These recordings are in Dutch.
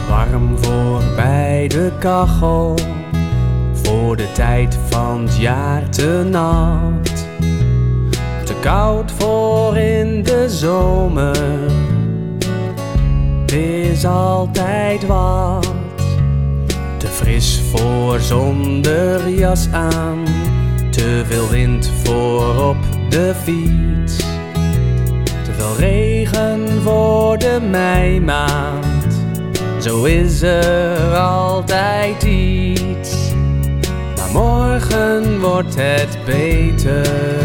Warm voor bij de kachel, voor de tijd van het jaar te nat. Te koud voor in de zomer, het is altijd wat. Te fris voor zonder jas aan, te veel wind voor op de fiets. Te veel regen voor de meimaand, zo is er altijd iets. Maar morgen wordt het beter.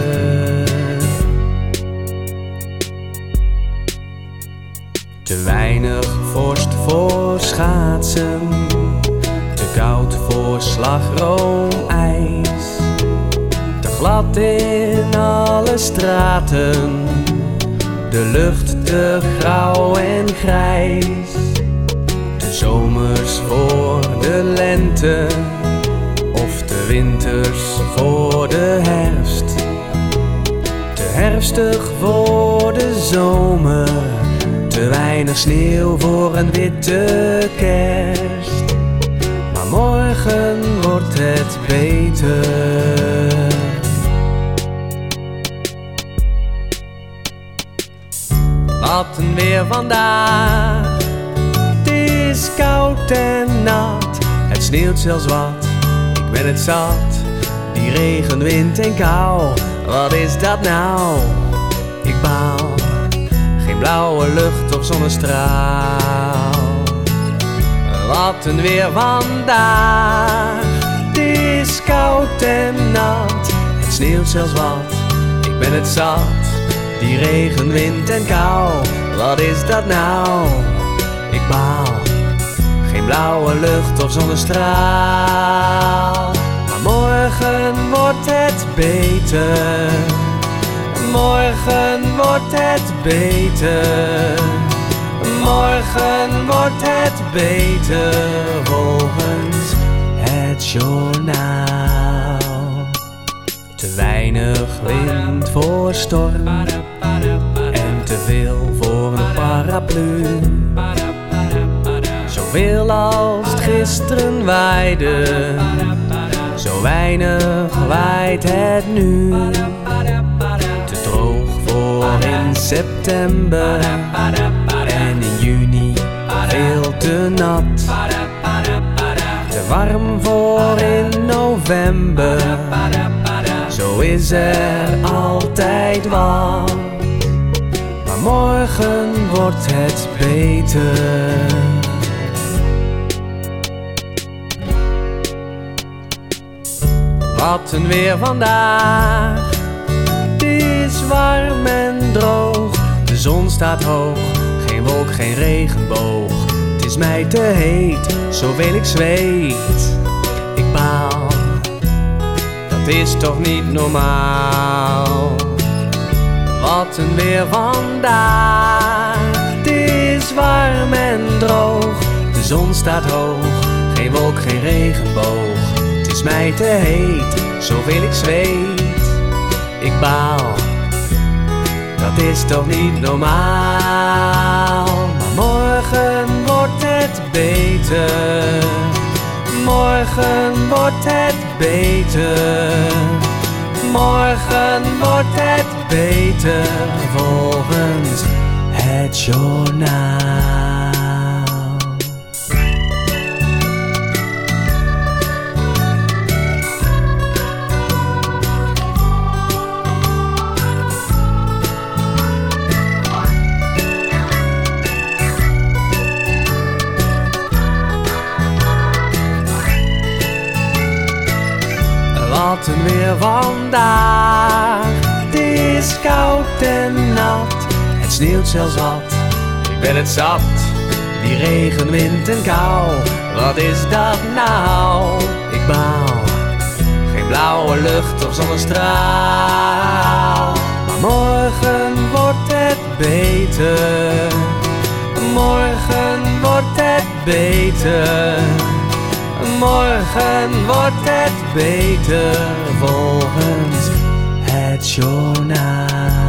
Te weinig vorst voor schaatsen, te koud voor slagroomijs. Te glad in alle straten, de lucht te grauw en grijs. Te zomers voor de lente, of te winters voor de herfst. Te herfstig voor de zomer, te weinig sneeuw voor een witte kerst. Maar morgen wordt het beter. Wat een weer vandaag, het is koud en nat. Het sneeuwt zelfs wat, ik ben het zat. Die regen, wind en kou, wat is dat nou? Ik baal, geen blauwe lucht of zonnestraal. Wat een weer vandaag, het is koud en nat. Het sneeuwt zelfs wat, ik ben het zat. Die regen, wind en kou, wat is dat nou? Ik baal, geen blauwe lucht of zonnestraal. Maar morgen wordt het beter. Morgen wordt het beter. Morgen wordt het beter volgens het journaal. Te weinig wind voor storm en te veel voor een paraplu. Zoveel als het gisteren waaide, zo weinig waait het nu. Te droog voor in september en in juni veel te nat. Te warm voor in november, zo is er altijd wat. Maar morgen wordt het beter. Wat een weer vandaag, het is warm en droog. De zon staat hoog, geen wolk, geen regenboog. Het is mij te heet, zoveel ik zweet. Ik baal, dat is toch niet normaal. Wat een weer vandaag, het is warm en droog. De zon staat hoog, geen wolk, geen regenboog. Het is mij te heet, zoveel ik zweet. Ik baal, dat is toch niet normaal. Maar morgen wordt het beter. Morgen wordt het beter. Morgen wordt het beter volgens het journaal. Wat een weer vandaag, het is koud en nat. Het sneeuwt zelfs wat, ik ben het zat. Die regen, wind en kou, wat is dat nou? Ik baal, geen blauwe lucht of zonnestraal. Maar morgen wordt het beter. Morgen wordt het beter. Morgen wordt het beter volgens het journaal.